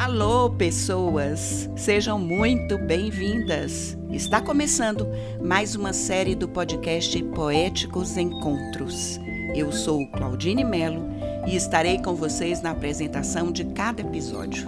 Alô, pessoas! Sejam muito bem-vindas! Está começando mais uma série do podcast Poéticos Encontros. Eu sou Claudine Melo e estarei com vocês na apresentação de cada episódio.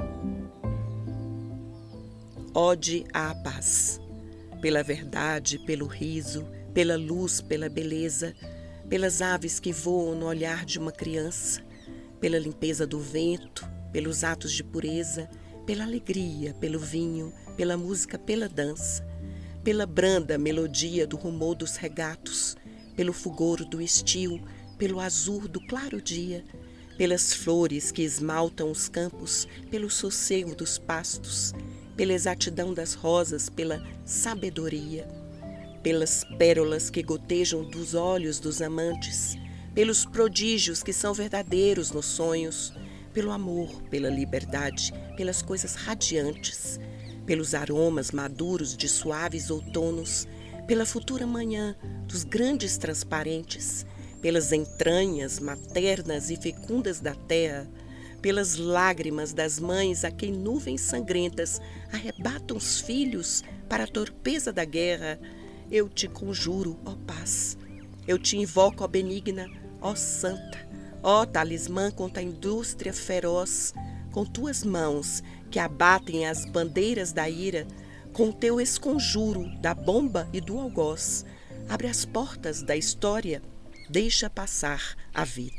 Ode à paz. Pela verdade, pelo riso, pela luz, pela beleza, pelas aves que voam no olhar de uma criança, pela limpeza do vento, pelos atos de pureza, pela alegria, pelo vinho, pela música, pela dança, pela branda melodia do rumor dos regatos, pelo fulgor do estio, pelo azul do claro dia, pelas flores que esmaltam os campos, pelo sossego dos pastos, pela exatidão das rosas, pela sabedoria, pelas pérolas que gotejam dos olhos dos amantes, pelos prodígios que são verdadeiros nos sonhos, pelo amor, pela liberdade, pelas coisas radiantes, pelos aromas maduros de suaves outonos, pela futura manhã dos grandes transparentes, pelas entranhas maternas e fecundas da terra, pelas lágrimas das mães a quem nuvens sangrentas arrebatam os filhos para a torpeza da guerra, eu te conjuro, ó paz. Eu te invoco, ó benigna, ó santa, ó talismã contra a indústria feroz, com tuas mãos que abatem as bandeiras da ira, com teu esconjuro da bomba e do algoz, abre as portas da história, deixa passar a vida.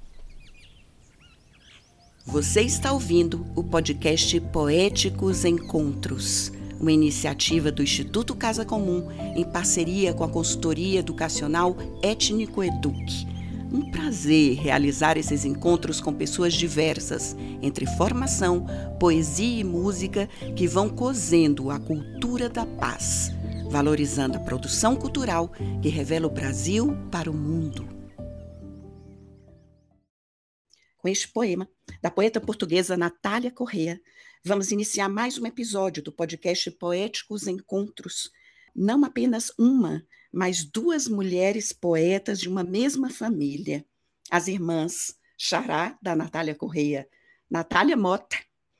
Você está ouvindo o podcast Poéticos Encontros, uma iniciativa do Instituto Casa Comum em parceria com a consultoria educacional Étnico Eduque. Um prazer realizar esses encontros com pessoas diversas, entre formação, poesia e música, que vão cosendo a cultura da paz, valorizando a produção cultural que revela o Brasil para o mundo. Com este poema da poeta portuguesa Natália Corrêa, vamos iniciar mais um episódio do podcast Poéticos Encontros. Não apenas uma, mas duas mulheres poetas de uma mesma família. As irmãs Xará, da Natália Corrêa, Natália Mota,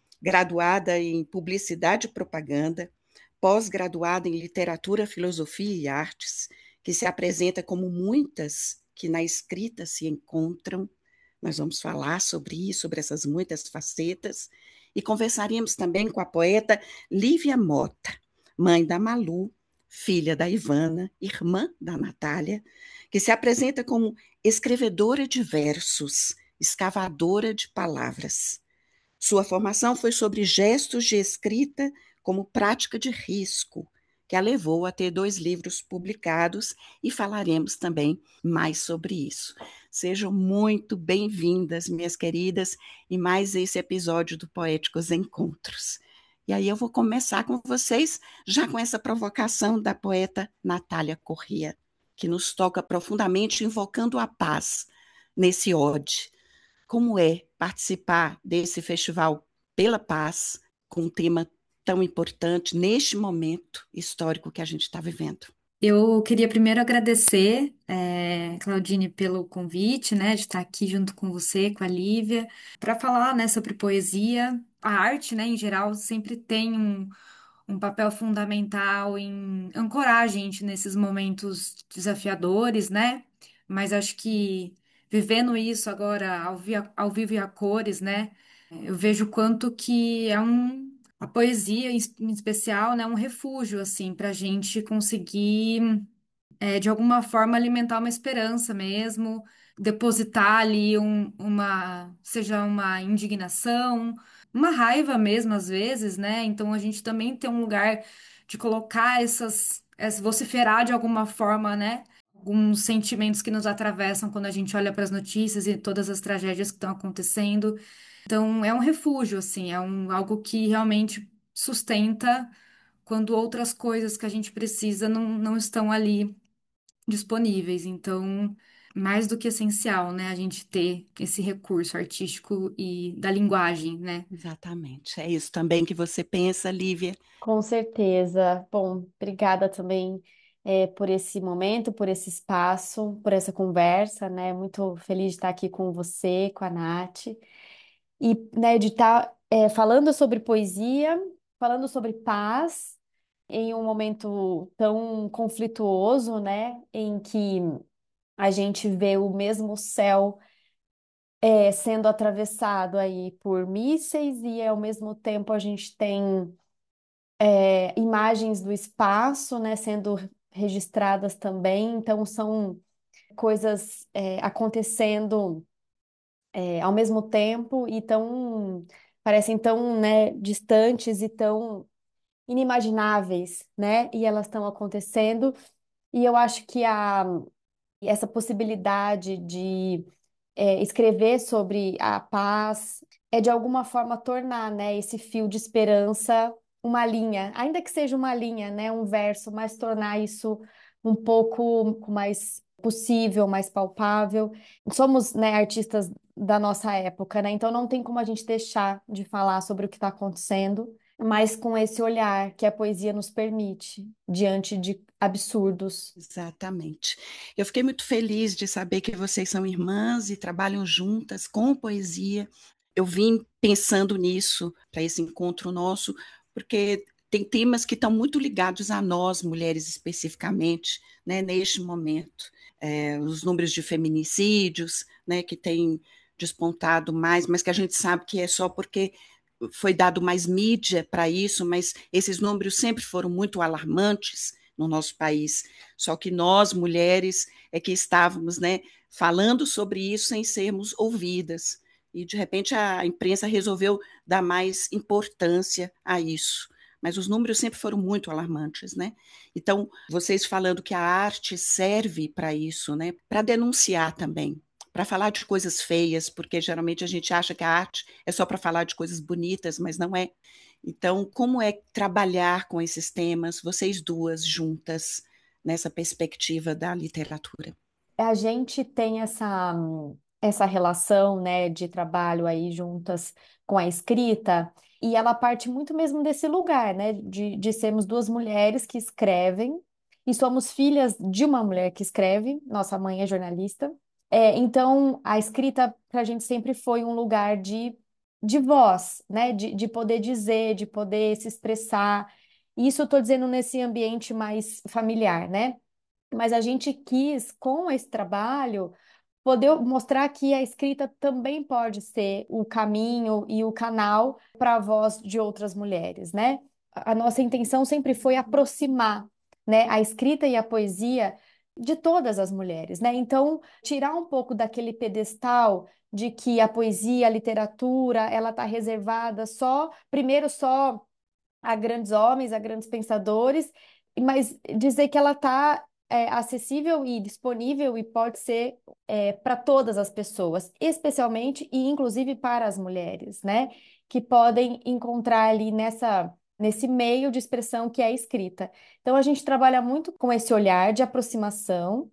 graduada em Publicidade e Propaganda, pós-graduada em Literatura, Filosofia e Artes, que se apresenta como muitas que na escrita se encontram. Nós vamos falar sobre isso, sobre essas muitas facetas, e conversaremos também com a poeta Lívia Mota, mãe da Malu, filha da Ivana, irmã da Natália, que se apresenta como escrevedora de versos, escavadora de palavras. Sua formação foi sobre gestos de escrita como prática de risco, que a levou a ter 2 livros publicados, e falaremos também mais sobre isso. Sejam muito bem-vindas, minhas queridas, em mais esse episódio do Poéticos Encontros. E aí eu vou começar com vocês, já com essa provocação da poeta Natália Corrêa, que nos toca profundamente, invocando a paz nesse ode. Como é participar desse festival pela paz, com um tema tão importante neste momento histórico que a gente está vivendo? Eu queria primeiro agradecer, Claudine, pelo convite, né, de estar aqui junto com você, com a Lívia, para falar, né, sobre poesia. A arte, né, em geral, sempre tem um papel fundamental em ancorar a gente nesses momentos desafiadores, né? Mas acho que vivendo isso agora ao vivo e a cores, né, eu vejo o quanto que a poesia em especial, né, é um refúgio, assim, para a gente conseguir de alguma forma alimentar uma esperança mesmo, depositar ali seja uma indignação, uma raiva mesmo às vezes, né? Então a gente também tem um lugar de colocar vociferar de alguma forma, né? Alguns sentimentos que nos atravessam quando a gente olha para as notícias e todas as tragédias que estão acontecendo. Então é um refúgio, assim, algo que realmente sustenta quando outras coisas que a gente precisa não estão ali disponíveis. Então, mais do que essencial, né, a gente ter esse recurso artístico e da linguagem, né? Exatamente. É isso também que você pensa, Lívia? Com certeza. Bom, obrigada também por esse momento, por esse espaço, por essa conversa, né? Muito feliz de estar aqui com você, com a Nath, e né, de estar falando sobre poesia, falando sobre paz, em um momento tão conflituoso, né, em que a gente vê o mesmo céu sendo atravessado aí por mísseis e ao mesmo tempo a gente tem imagens do espaço, né, sendo registradas também. Então são coisas acontecendo ao mesmo tempo e tão parecem tão, né, distantes e tão inimagináveis, né? E elas estão acontecendo. E eu acho que essa possibilidade de escrever sobre a paz é de alguma forma tornar, né, esse fio de esperança uma linha, ainda que seja uma linha, né, um verso, mas tornar isso um pouco mais possível, mais palpável. Somos, né, artistas da nossa época, né? Então não tem como a gente deixar de falar sobre o que está acontecendo, mas com esse olhar que a poesia nos permite diante de absurdos. Exatamente. Eu fiquei muito feliz de saber que vocês são irmãs e trabalham juntas com poesia. Eu vim pensando nisso para esse encontro nosso, porque tem temas que estão muito ligados a nós, mulheres especificamente, né, neste momento. Os números de feminicídios, né, que têm despontado mais, mas que a gente sabe que é só porque foi dado mais mídia para isso, mas esses números sempre foram muito alarmantes no nosso país. Só que nós, mulheres, é que estávamos, né, falando sobre isso sem sermos ouvidas. E, de repente, a imprensa resolveu dar mais importância a isso. Mas os números sempre foram muito alarmantes, né? Então, vocês falando que a arte serve para isso, né? Para denunciar também, para falar de coisas feias, porque geralmente a gente acha que a arte é só para falar de coisas bonitas, mas não é. Então, como é trabalhar com esses temas, vocês duas juntas, nessa perspectiva da literatura? A gente tem essa relação, né, de trabalho aí juntas com a escrita, e ela parte muito mesmo desse lugar, né, de sermos duas mulheres que escrevem, e somos filhas de uma mulher que escreve, nossa mãe é jornalista. Então, a escrita para a gente sempre foi um lugar de voz, né, de poder dizer, de poder se expressar. Isso eu estou dizendo nesse ambiente mais familiar, né? Mas a gente quis, com esse trabalho, poder mostrar que a escrita também pode ser o caminho e o canal para a voz de outras mulheres, né? A nossa intenção sempre foi aproximar, né, a escrita e a poesia de todas as mulheres, né? Então, tirar um pouco daquele pedestal de que a poesia, a literatura, ela está reservada só, primeiro só a grandes homens, a grandes pensadores, mas dizer que ela está acessível e disponível e pode ser para todas as pessoas, especialmente e inclusive para as mulheres, né? Que podem encontrar ali nesse meio de expressão que é a escrita. Então a gente trabalha muito com esse olhar de aproximação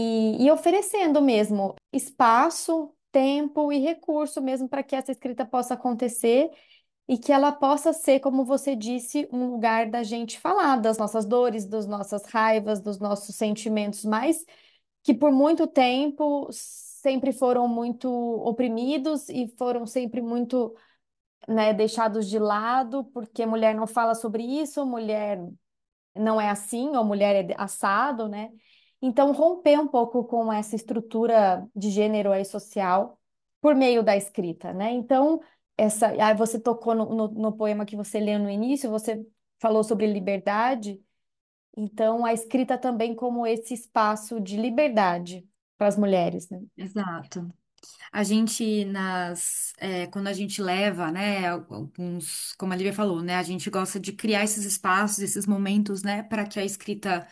e oferecendo mesmo espaço, tempo e recurso mesmo para que essa escrita possa acontecer e que ela possa ser, como você disse, um lugar da gente falar das nossas dores, das nossas raivas, dos nossos sentimentos mais que por muito tempo sempre foram muito oprimidos e foram sempre muito, né, deixados de lado, porque mulher não fala sobre isso, mulher não é assim, ou mulher é assado, né? Então, romper um pouco com essa estrutura de gênero aí social por meio da escrita, né? Então, aí você tocou no poema que você leu no início, você falou sobre liberdade, então a escrita também como esse espaço de liberdade para as mulheres, né? Exato. A gente quando a gente leva, né, alguns, como a Lívia falou, né, a gente gosta de criar esses espaços, esses momentos, né, para que a escrita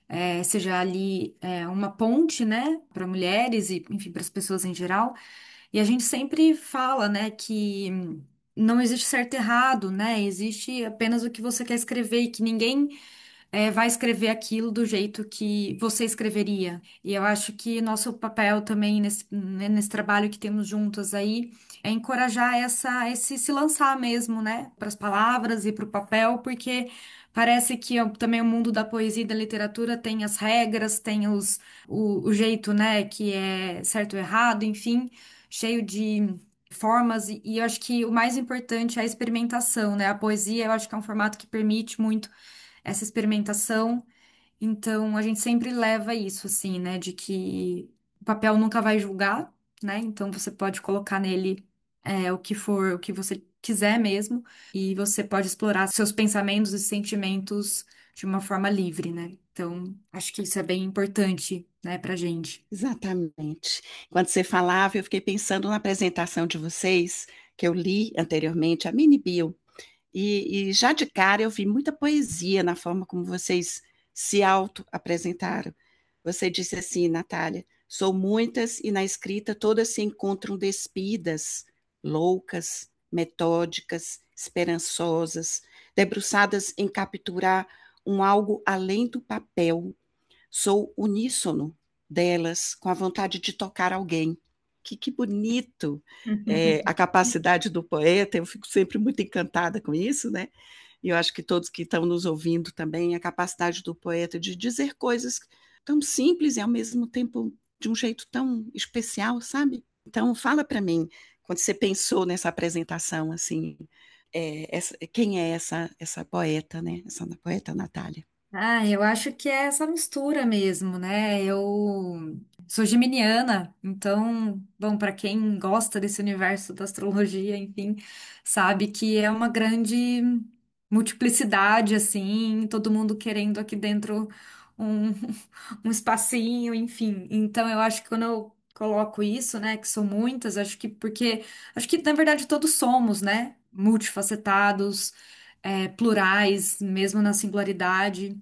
seja ali uma ponte, né, para mulheres e, enfim, para as pessoas em geral. E a gente sempre fala, né, que não existe certo e errado, né, existe apenas o que você quer escrever e que ninguém vai escrever aquilo do jeito que você escreveria. E eu acho que nosso papel também nesse trabalho que temos juntas aí é encorajar esse se lançar mesmo, né, para as palavras e para o papel, porque parece que também o mundo da poesia e da literatura tem as regras, tem o jeito, né, que é certo ou errado, enfim, cheio de formas, e eu acho que o mais importante é a experimentação, né? A poesia, eu acho que é um formato que permite muito essa experimentação. Então, a gente sempre leva isso, assim, né? De que o papel nunca vai julgar, né? Então, você pode colocar nele o que for, o que você quiser mesmo, e você pode explorar seus pensamentos e sentimentos de uma forma livre, né? Então, acho que isso é bem importante, né, pra gente. Exatamente. Quando você falava, eu fiquei pensando na apresentação de vocês, que eu li anteriormente, a mini bio, e já de cara eu vi muita poesia na forma como vocês se auto-apresentaram. Você disse assim, Natália, sou muitas e na escrita todas se encontram despidas, loucas, metódicas, esperançosas, debruçadas em capturar um algo além do papel. Sou uníssono delas, com a vontade de tocar alguém. Que bonito a capacidade do poeta, eu fico sempre muito encantada com isso, né? E eu acho que todos que estão nos ouvindo também, a capacidade do poeta de dizer coisas tão simples e ao mesmo tempo de um jeito tão especial, sabe? Então, fala para mim, quando você pensou nessa apresentação, assim, quem é essa poeta, né? Essa poeta Natália. Ah, eu acho que é essa mistura mesmo, né? Eu sou geminiana, então, bom, para quem gosta desse universo da astrologia, enfim, sabe que é uma grande multiplicidade, assim, todo mundo querendo aqui dentro um, um espacinho, enfim. Então, eu acho que quando eu coloco isso, né, que são muitas, acho que porque acho que na verdade todos somos, né? Multifacetados, plurais, mesmo na singularidade.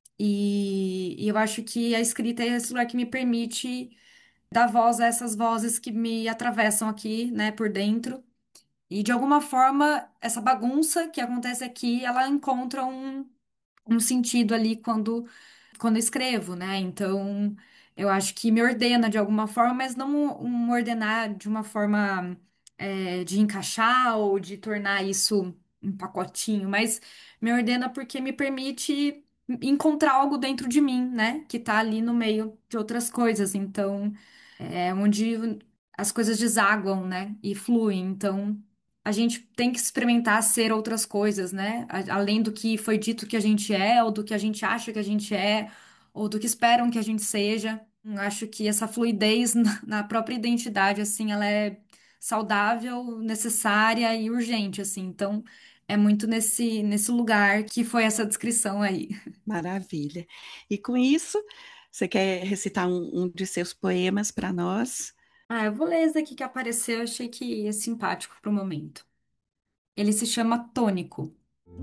E eu acho que a escrita é esse lugar que me permite dar voz a essas vozes que me atravessam aqui, né, por dentro. E de alguma forma, essa bagunça que acontece aqui, ela encontra um sentido ali quando eu escrevo, né? Então, eu acho que me ordena de alguma forma, mas não um ordenar de uma forma de encaixar ou de tornar isso um pacotinho, mas me ordena porque me permite encontrar algo dentro de mim, né? Que tá ali no meio de outras coisas. Então, é onde as coisas desaguam, né? E fluem. Então, a gente tem que experimentar ser outras coisas, né? Além do que foi dito que a gente é, ou do que a gente acha que a gente é, ou do que esperam que a gente seja. Eu acho que essa fluidez na própria identidade, assim, ela é saudável, necessária e urgente, assim. Então, é muito nesse lugar que foi essa descrição aí. Maravilha. E com isso, você quer recitar um de seus poemas para nós? Ah, eu vou ler esse aqui que apareceu, eu achei que é simpático pro momento. Ele se chama Tônico.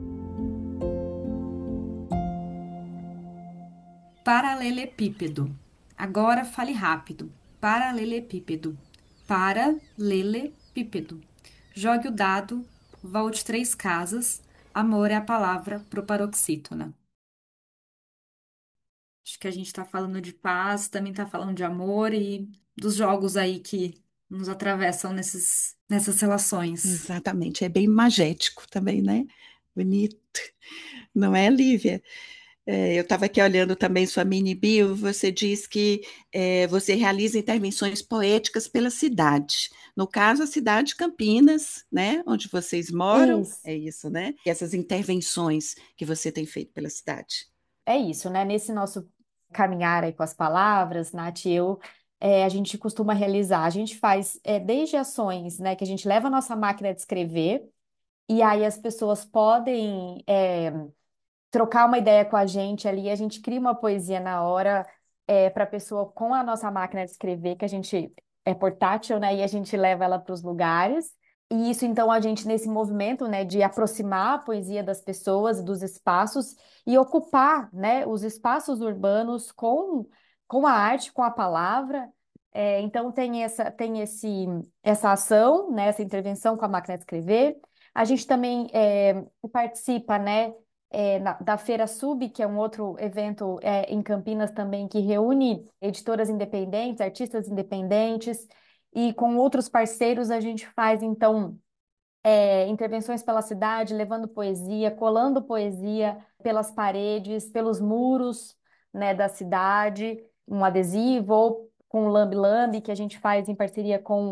Paralelepípedo. Agora fale rápido. Paralelepípedo. Paralelepípedo. Jogue o dado, volte 3 casas. Amor é a palavra pro paroxítona. Acho que a gente está falando de paz, também está falando de amor e dos jogos aí que nos atravessam nessas relações. Exatamente, é bem magético também, né? Bonito, não é, Lívia? Eu estava aqui olhando também sua mini bio, você diz que você realiza intervenções poéticas pela cidade. No caso, a cidade de Campinas, né? Onde vocês moram, Isso. é isso, né? E essas intervenções que você tem feito pela cidade. É isso, né? Nesse nosso caminhar aí com as palavras, Nath, a gente costuma realizar, a gente faz desde ações, né, que a gente leva a nossa máquina de escrever, e aí as pessoas podem trocar uma ideia com a gente ali, a gente cria uma poesia na hora para a pessoa com a nossa máquina de escrever, que a gente é portátil, né, e a gente leva ela para os lugares. E isso, então, a gente, nesse movimento, né, de aproximar a poesia das pessoas, dos espaços, e ocupar, né, os espaços urbanos com a arte, com a palavra. Então, essa ação, né, essa intervenção com a máquina de escrever. A gente também participa, né, da Feira Sub, que é um outro evento em Campinas também, que reúne editoras independentes, artistas independentes, e com outros parceiros a gente faz, então, intervenções pela cidade, levando poesia, colando poesia pelas paredes, pelos muros, né, da cidade, um adesivo, ou com o Lambi Lambi, que a gente faz em parceria com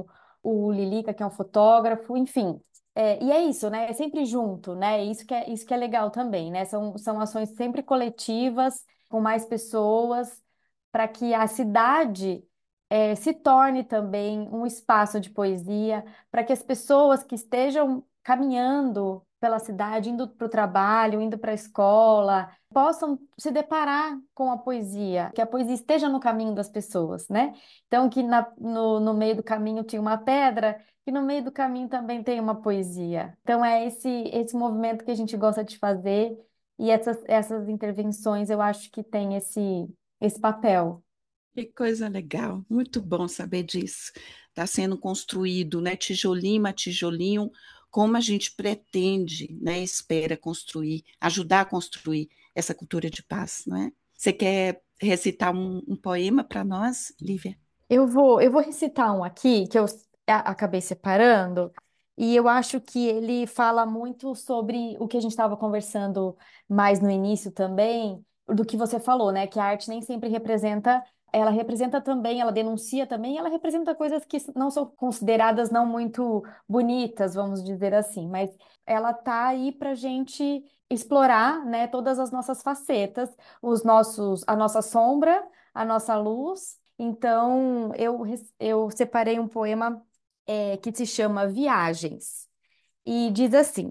o Lilica, que é um fotógrafo, enfim. E é isso, né? É sempre junto, né? Isso que é legal também, né? São ações sempre coletivas, com mais pessoas, para que a cidade se torne também um espaço de poesia, para que as pessoas que estejam caminhando pela cidade, indo para o trabalho, indo para a escola, possam se deparar com a poesia, que a poesia esteja no caminho das pessoas, né? Então, que no meio do caminho tinha uma pedra, que no meio do caminho também tem uma poesia. Então, é esse movimento que a gente gosta de fazer, e essas intervenções eu acho que tem esse papel. Que coisa legal, muito bom saber disso. Está sendo construído, né, tijolinho a tijolinho, como a gente pretende, né, espera construir, ajudar a construir essa cultura de paz, não é? Você quer recitar um poema para nós, Lívia? Eu vou recitar um aqui que eu acabei separando, e eu acho que ele fala muito sobre o que a gente estava conversando mais no início também, do que você falou, né? Que a arte nem sempre representa, ela representa também, ela denuncia também, ela representa coisas que não são consideradas não muito bonitas, vamos dizer assim, mas ela tá aí para gente explorar, né, todas as nossas facetas, a nossa sombra, a nossa luz. Então, eu separei um poema que se chama Viagens e diz assim: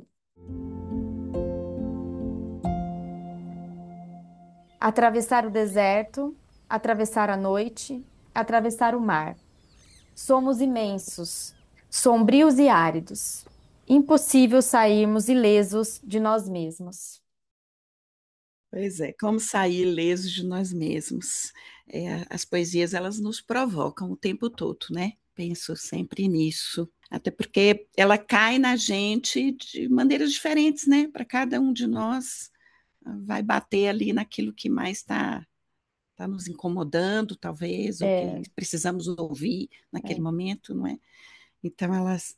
atravessar o deserto, atravessar a noite, atravessar o mar. Somos imensos, sombrios e áridos. Impossível sairmos ilesos de nós mesmos. Pois é, como sair ilesos de nós mesmos. As poesias, elas nos provocam o tempo todo, né? Penso sempre nisso. Até porque ela cai na gente de maneiras diferentes, né? Para cada um de nós, vai bater ali naquilo que mais está nos incomodando, talvez, ou que É, precisamos ouvir naquele é, momento, não é? Então,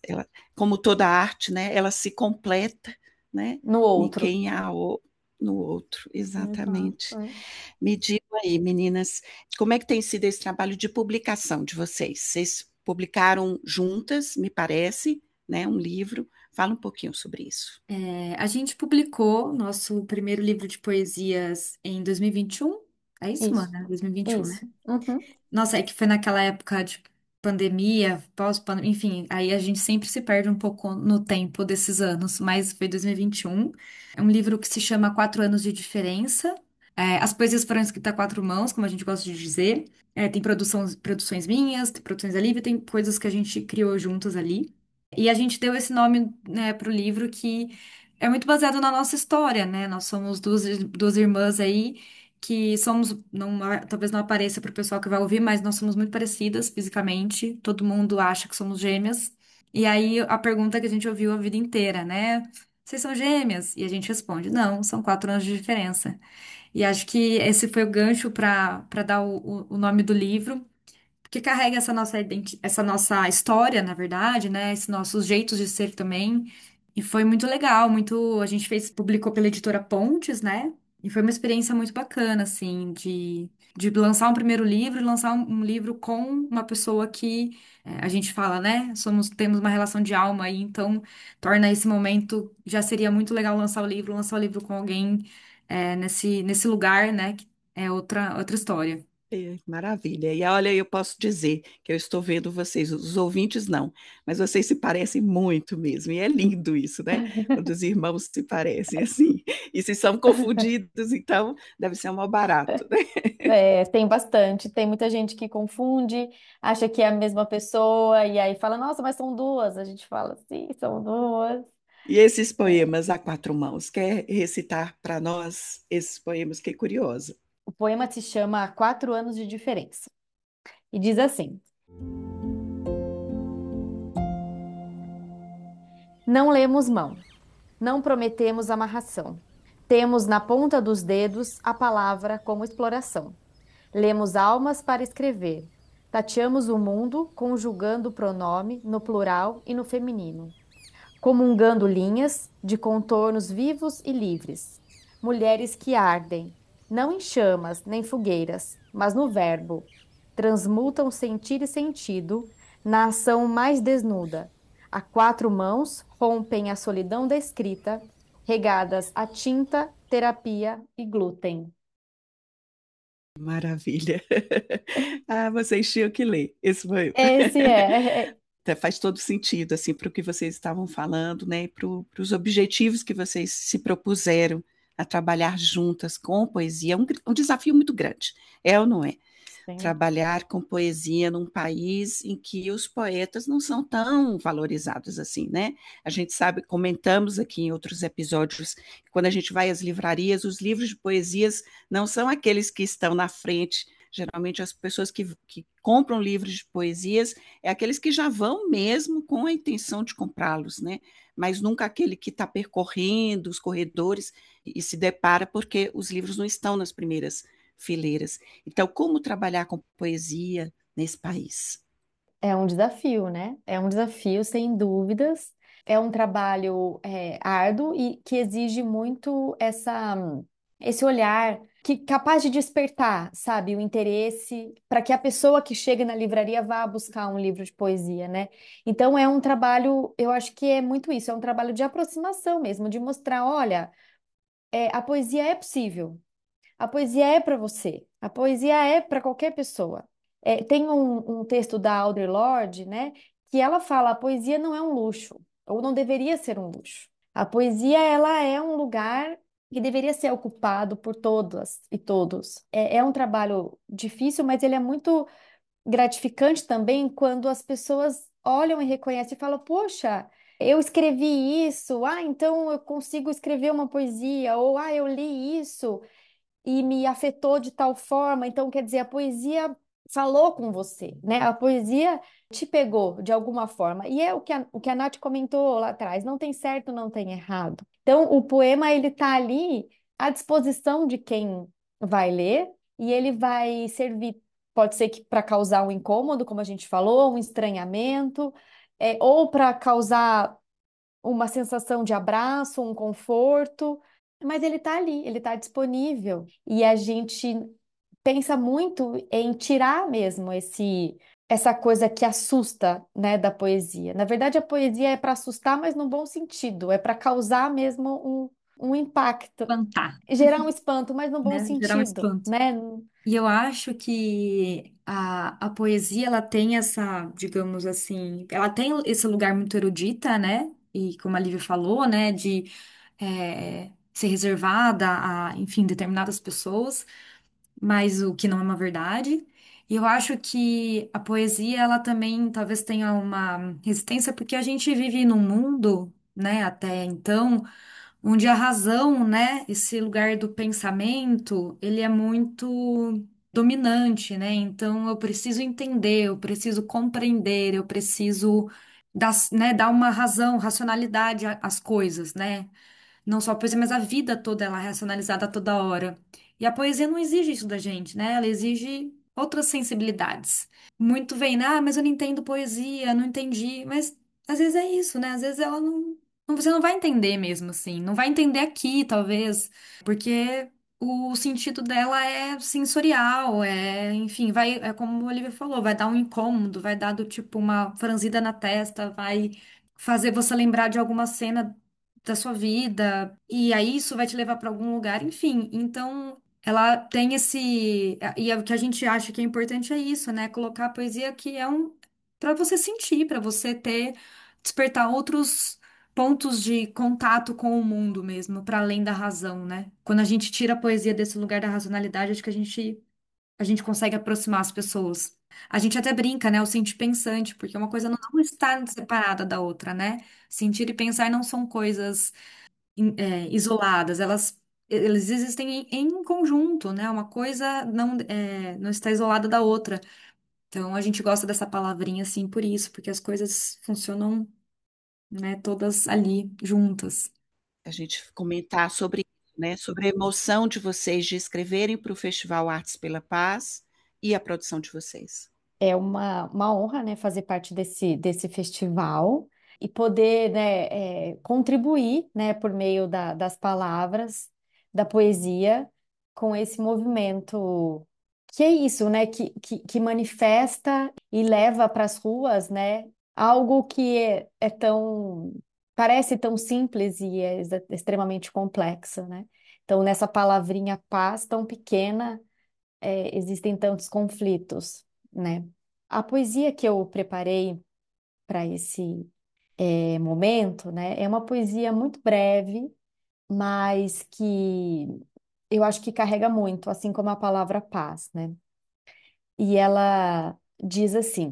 como toda arte, né? Ela se completa, né? no Em outro. quem há no outro, exatamente. Exato. Me digam aí, meninas, como é que tem sido esse trabalho de publicação de vocês? Vocês publicaram juntas, me parece, né, um livro. Fala um pouquinho sobre isso. A gente publicou nosso primeiro livro de poesias em 2021. É isso, Isso, mano? 2021, né? isso. Uhum. Nossa, é que foi naquela época de pandemia, pós-pandemia, enfim, aí a gente sempre se perde um pouco no tempo desses anos, mas foi 2021. É um livro que se chama Quatro Anos de Diferença. As poesias foram escritas a quatro mãos, como a gente gosta de dizer. Tem produções minhas, tem produções da Lívia, tem coisas que a gente criou juntas ali. E a gente deu esse nome, né, para o livro que é muito baseado na nossa história, né? Nós somos duas irmãs aí que somos, não, talvez não apareça para o pessoal que vai ouvir, mas nós somos muito parecidas fisicamente. Todo mundo acha que somos gêmeas. E aí a pergunta que a gente ouviu a vida inteira, né? Vocês são gêmeas? E a gente responde, não, são 4 anos de diferença. E acho que esse foi o gancho para dar o nome do livro porque carrega essa nossa história, na verdade, né? Esses nossos jeitos de ser também. E foi muito legal, a gente publicou pela editora Pontes, né? E foi uma experiência muito bacana, assim, de lançar um primeiro livro e lançar um livro com uma pessoa que a gente fala, né? Temos uma relação de alma aí, então torna esse momento, já seria muito legal lançar o livro com alguém nesse lugar, né? Que é outra história. Maravilha. E olha, eu posso dizer que eu estou vendo vocês, os ouvintes não, mas vocês se parecem muito mesmo. E é lindo isso, né? Quando os irmãos se parecem assim. E se são confundidos, então deve ser um mau barato, né? Tem bastante. Tem muita gente que confunde, acha que é a mesma pessoa, e aí fala, nossa, mas são duas. A gente fala, sim, são duas. E esses É. poemas a quatro mãos, quer recitar para nós esses poemas? Fiquei curiosa. O poema se chama Quatro Anos de Diferença. E diz assim: não lemos mão, não prometemos amarração. Temos na ponta dos dedos a palavra como exploração. Lemos almas para escrever. Tateamos o mundo, conjugando o pronome no plural e no feminino. Comungando linhas de contornos vivos e livres. Mulheres que ardem, não em chamas nem fogueiras, mas no verbo. Transmutam sentir e sentido na ação mais desnuda. A quatro mãos rompem a solidão da escrita, regadas a tinta, terapia e glúten. Maravilha. Ah, vocês tinham que ler esse poema. Esse Faz todo sentido, assim, para o que vocês estavam falando, né? E para os objetivos que vocês se propuseram a trabalhar juntas com poesia. Um desafio muito grande, é ou não é? sim. Trabalhar com poesia num país em que os poetas não são tão valorizados assim, né? A gente sabe, comentamos aqui em outros episódios, que quando a gente vai às livrarias, os livros de poesias não são aqueles que estão na frente. Geralmente as pessoas que compram livros de poesias é aqueles que já vão mesmo com a intenção de comprá-los, né? Mas nunca aquele que está percorrendo os corredores e se depara porque os livros não estão nas primeiras fileiras. Então, como trabalhar com poesia nesse país? É um desafio, né? É um desafio, sem dúvidas. É um trabalho árduo e que exige muito esse olhar que capaz de despertar, sabe, o interesse para que a pessoa que chega na livraria vá buscar um livro de poesia, né? Então é um trabalho, eu acho que é muito isso, é um trabalho de aproximação mesmo, de mostrar, olha, a poesia é possível. A poesia é para você. A poesia é para qualquer pessoa. Tem um texto da Audre Lorde, né, que ela fala: a poesia não é um luxo, ou não deveria ser um luxo. A poesia, ela é um lugar que deveria ser ocupado por todas e todos. É um trabalho difícil, mas ele é muito gratificante também quando as pessoas olham e reconhecem e falam: poxa, eu escrevi isso, então eu consigo escrever uma poesia, ou eu li isso e me afetou de tal forma. Então, quer dizer, a poesia falou com você, né? A poesia te pegou de alguma forma. E é o que a Nath comentou lá atrás, não tem certo, não tem errado. Então, o poema, ele tá ali à disposição de quem vai ler e ele vai servir, pode ser que para causar um incômodo, como a gente falou, um estranhamento, ou para causar uma sensação de abraço, um conforto, mas ele está ali, ele está disponível. E a gente pensa muito em tirar mesmo essa coisa que assusta, né, da poesia. Na verdade, a poesia é para assustar, mas no bom sentido, é para causar mesmo um impacto, Plantar, gerar um espanto, mas no bom né? Gerar um sentido, espanto. né? E eu acho que a poesia, ela tem essa, digamos assim, ela tem esse lugar muito erudita, né? E como a Lívia falou, né? De ser reservada a, enfim, determinadas pessoas, mas o que não é uma verdade. E eu acho que a poesia, ela também talvez tenha uma resistência, porque a gente vive num mundo, né, até então, onde a razão, né, esse lugar do pensamento, ele é muito dominante, né? Então eu preciso entender, eu preciso compreender, eu preciso dar, né, dar uma razão, racionalidade às coisas, né? Não só a poesia, mas a vida toda ela é racionalizada a toda hora. E a poesia não exige isso da gente, né? Ela exige outras sensibilidades. Muito vem, mas eu não entendo poesia, não entendi. Mas às vezes é isso, né? Às vezes ela você não vai entender mesmo, assim. Não vai entender aqui, talvez, porque o sentido dela é sensorial, enfim, é como o Olivia falou, vai dar um incômodo, vai dar do tipo uma franzida na testa, vai fazer você lembrar de alguma cena da sua vida, e aí isso vai te levar para algum lugar, enfim. Então, ela tem esse. E o que a gente acha que é importante é isso, né? Colocar a poesia que é para você sentir, para você despertar outros pontos de contato com o mundo mesmo, para além da razão, né? Quando a gente tira a poesia desse lugar da racionalidade, acho que a gente consegue aproximar as pessoas. A gente até brinca, né? O sentir pensante, porque uma coisa não está separada da outra, né? Sentir e pensar não são coisas isoladas, eles existem em conjunto, né? Uma coisa não está isolada da outra. Então a gente gosta dessa palavrinha assim por isso, porque as coisas funcionam, né, todas ali juntas. A gente comentar sobre isso, né? Sobre a emoção de vocês de escreverem para o Festival Artes pela Paz e a produção de vocês. É uma honra, né, fazer parte desse festival e poder, né, contribuir, né, por meio das palavras, da poesia, com esse movimento que é isso, né? Que manifesta e leva para as ruas, né? Algo que é tão, parece tão simples e é extremamente complexo, né? Então, nessa palavrinha paz tão pequena, existem tantos conflitos, né? A poesia que eu preparei para esse momento, né, é uma poesia muito breve, mas que eu acho que carrega muito, assim como a palavra paz, né? E ela diz assim: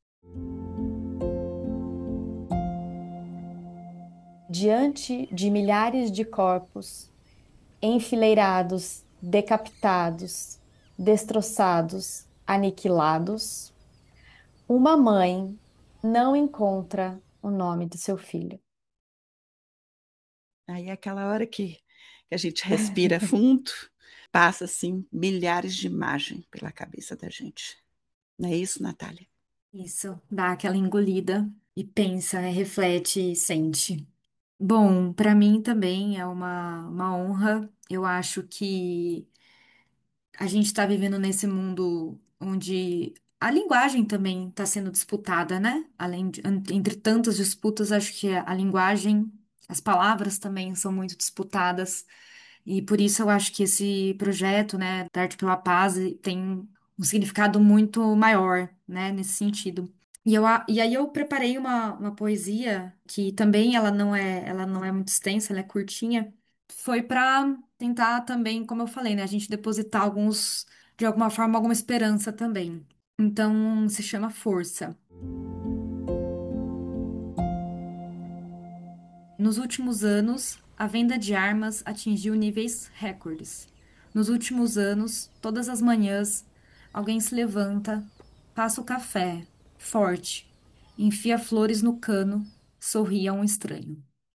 diante de milhares de corpos enfileirados, decapitados, destroçados, aniquilados, uma mãe não encontra o nome do seu filho. Aí é aquela hora que a gente respira fundo, passa assim milhares de imagens pela cabeça da gente. Não é isso, Natália? Isso, dá aquela engolida e pensa, né, reflete e sente. Bom, para mim também é uma honra. Eu acho que a gente está vivendo nesse mundo onde a linguagem também está sendo disputada, né? Entre tantas disputas, acho que a linguagem, as palavras também são muito disputadas. E por isso eu acho que esse projeto, né, da Arte pela Paz, tem um significado muito maior, né, nesse sentido. E aí eu preparei uma poesia que também ela não é muito extensa, ela é curtinha. Foi para tentar também, como eu falei, né, a gente depositar alguns, de alguma forma, alguma esperança também. Então, se chama Força. Nos últimos anos, a venda de armas atingiu níveis recordes. Nos últimos anos, todas as manhãs, alguém se levanta, passa o café, forte, enfia flores no cano, sorri a um estranho.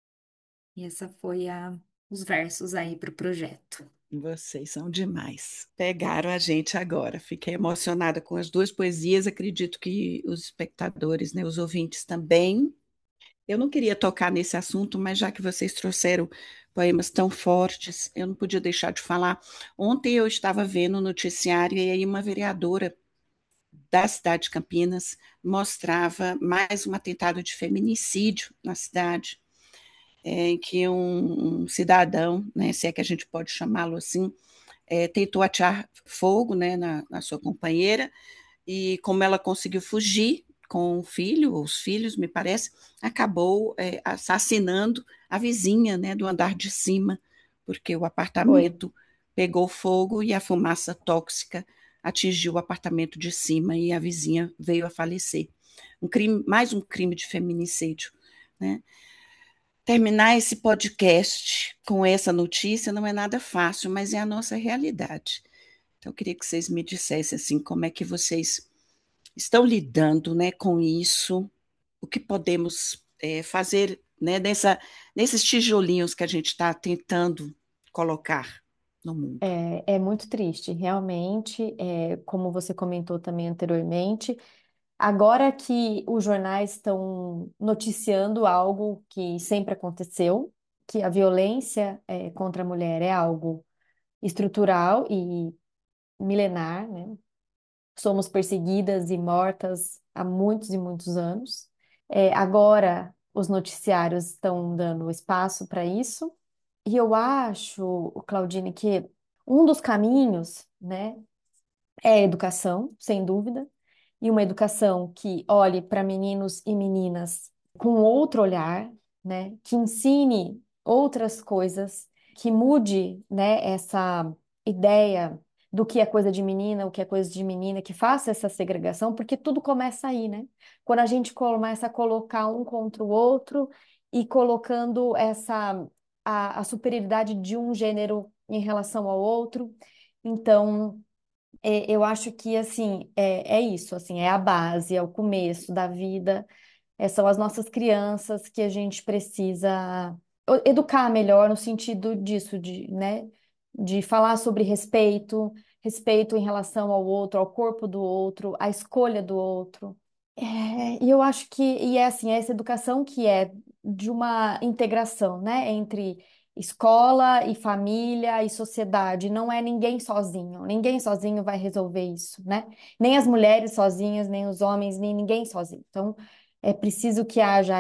E essa foi os versos aí para o projeto. Vocês são demais. Pegaram a gente agora. Fiquei emocionada com as duas poesias. Acredito que os espectadores, né, os ouvintes também. Eu não queria tocar nesse assunto, mas já que vocês trouxeram poemas tão fortes, eu não podia deixar de falar. Ontem eu estava vendo o noticiário e aí uma vereadora da cidade de Campinas mostrava mais um atentado de feminicídio na cidade, em que um cidadão, né, se é que a gente pode chamá-lo assim, tentou atear fogo, né, na sua companheira, e como ela conseguiu fugir com o filho, ou os filhos, me parece, acabou assassinando a vizinha, né, do andar de cima, porque o Foi. apartamento pegou fogo e a fumaça tóxica atingiu o apartamento de cima e a vizinha veio a falecer. Um crime, mais um crime de feminicídio, né? Terminar esse podcast com essa notícia não é nada fácil, mas é a nossa realidade. Então, eu queria que vocês me dissessem assim, como é que vocês estão lidando, né, com isso, o que podemos fazer, né, nesses tijolinhos que a gente está tentando colocar no mundo. É muito triste, realmente, como você comentou também anteriormente. Agora que os jornais estão noticiando algo que sempre aconteceu, que a violência contra a mulher é algo estrutural e milenar, né? Somos perseguidas e mortas há muitos e muitos anos. Agora os noticiários estão dando espaço para isso. E eu acho, Claudine, que um dos caminhos, né, é a educação, sem dúvida, e uma educação que olhe para meninos e meninas com outro olhar, né, que ensine outras coisas, que mude, né, essa ideia do que é coisa de menina, o que é coisa de menina, que faça essa segregação, porque tudo começa aí, né? Quando a gente começa a colocar um contra o outro e colocando a superioridade de um gênero em relação ao outro, então eu acho que assim é isso, assim é a base, é o começo da vida, são as nossas crianças que a gente precisa educar melhor no sentido disso, de, né, de falar sobre respeito, respeito em relação ao outro, ao corpo do outro, à escolha do outro. E eu acho que, e é assim, é essa educação que é de uma integração, né, entre escola e família e sociedade. Não é ninguém sozinho. Ninguém sozinho vai resolver isso, né? Nem as mulheres sozinhas, nem os homens, nem ninguém sozinho. Então, é preciso que haja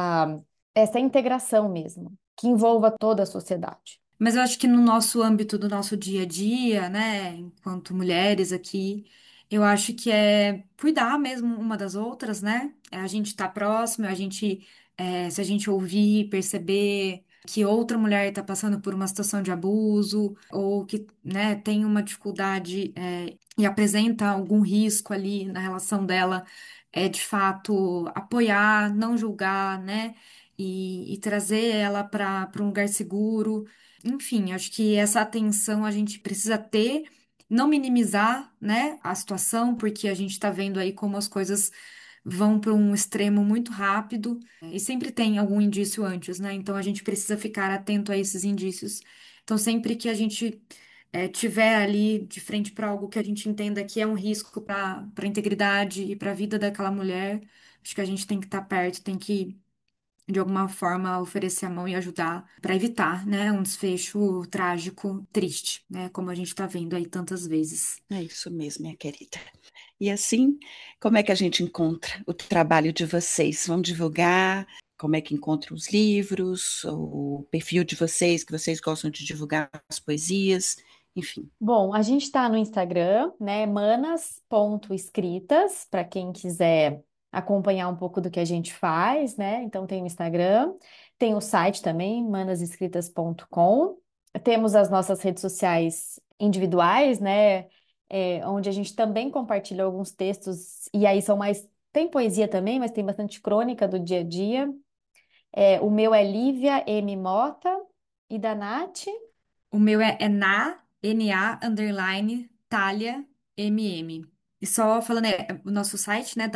essa integração mesmo, que envolva toda a sociedade. Mas eu acho que no nosso âmbito do nosso dia a dia, né, enquanto mulheres aqui, eu acho que é cuidar mesmo uma das outras, né? É a gente estar próximo, se a gente ouvir, perceber que outra mulher está passando por uma situação de abuso ou que, né, tem uma dificuldade, e apresenta algum risco ali na relação dela, é de fato apoiar, não julgar, né? E trazer ela para um lugar seguro. Enfim, acho que essa atenção a gente precisa ter, não minimizar, né, a situação, porque a gente está vendo aí como as coisas vão para um extremo muito rápido e sempre tem algum indício antes, né? Então a gente precisa ficar atento a esses indícios. Então, sempre que a gente tiver ali de frente para algo que a gente entenda que é um risco para a integridade e para a vida daquela mulher, acho que a gente tem que estar perto, tem que de alguma forma oferecer a mão e ajudar para evitar, né, um desfecho trágico, triste, né, como a gente está vendo aí tantas vezes. É isso mesmo, minha querida. E assim, como é que a gente encontra o trabalho de vocês? Vamos divulgar como é que encontra os livros, o perfil de vocês, que vocês gostam de divulgar as poesias, enfim. Bom, a gente está no Instagram, né? Manas.escritas, para quem quiser acompanhar um pouco do que a gente faz, né? Então tem o Instagram, tem o site também, manasescritas.com. Temos as nossas redes sociais individuais, né? Onde a gente também compartilha alguns textos, e aí são mais. Tem poesia também, mas tem bastante crônica do dia a dia. O meu é Lívia M. Mota e da Nath. O meu é Na, underline, Thalia, MM. E só falando, o nosso site, né,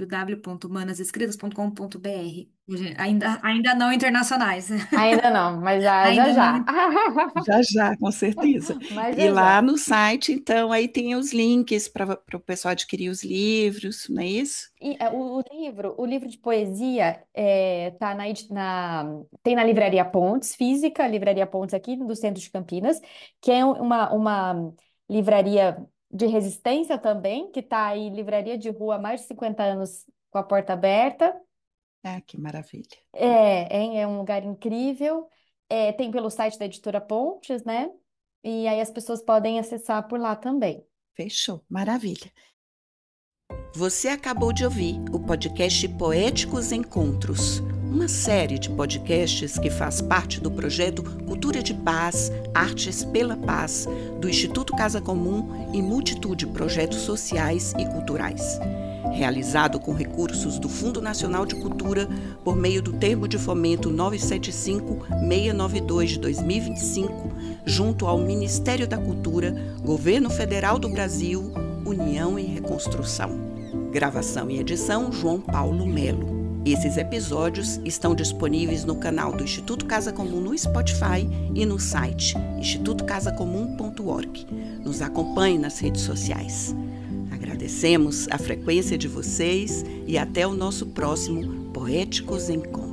www.manasescritas.com.br. Ainda não internacionais. Ainda não, mas já já Ainda não. já. Já, já, com certeza. Mas E já lá já. no site, então, aí tem os links para o pessoal adquirir os livros, não é isso? E o livro de poesia tá tem na Livraria Pontes, física, Livraria Pontes aqui do centro de Campinas, que é uma livraria de resistência também, que está aí, livraria de rua há mais de 50 anos com a porta aberta. Ah, que maravilha. É um lugar incrível. Tem pelo site da Editora Pontes, né? E aí as pessoas podem acessar por lá também. Fechou, maravilha. Você acabou de ouvir o podcast Poéticos Encontros, uma série de podcasts que faz parte do projeto Cultura de Paz, Artes pela Paz, do Instituto Casa Comum e multitude de projetos sociais e culturais. Realizado com recursos do Fundo Nacional de Cultura por meio do Termo de Fomento 975-692 de 2025, junto ao Ministério da Cultura, Governo Federal do Brasil, União e Reconstrução. Gravação e edição João Paulo Melo. Esses episódios estão disponíveis no canal do Instituto Casa Comum no Spotify e no site institutocasacomum.org. Nos acompanhe nas redes sociais. Agradecemos a frequência de vocês e até o nosso próximo Poéticos Encontros.